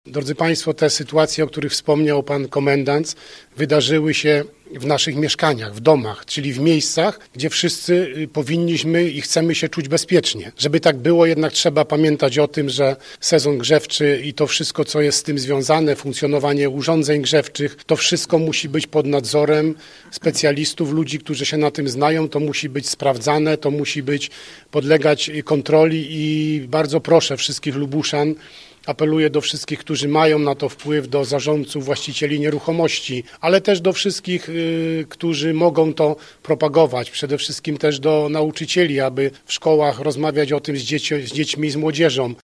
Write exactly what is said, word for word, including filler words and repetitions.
Drodzy Państwo, te sytuacje, o których wspomniał Pan Komendant, wydarzyły się w naszych mieszkaniach, w domach, czyli w miejscach, gdzie wszyscy powinniśmy i chcemy się czuć bezpiecznie. Żeby tak było, jednak trzeba pamiętać o tym, że sezon grzewczy i to wszystko, co jest z tym związane, funkcjonowanie urządzeń grzewczych, to wszystko musi być pod nadzorem specjalistów, ludzi, którzy się na tym znają, to musi być sprawdzane, to musi być podlegać kontroli i bardzo proszę wszystkich Lubuszan, apeluję do wszystkich, którzy mają na to wpływ, do zarządców, właścicieli nieruchomości, ale też do wszystkich, y, którzy mogą to propagować, przede wszystkim też do nauczycieli, aby w szkołach rozmawiać o tym z, dzieci, z dziećmi i z młodzieżą.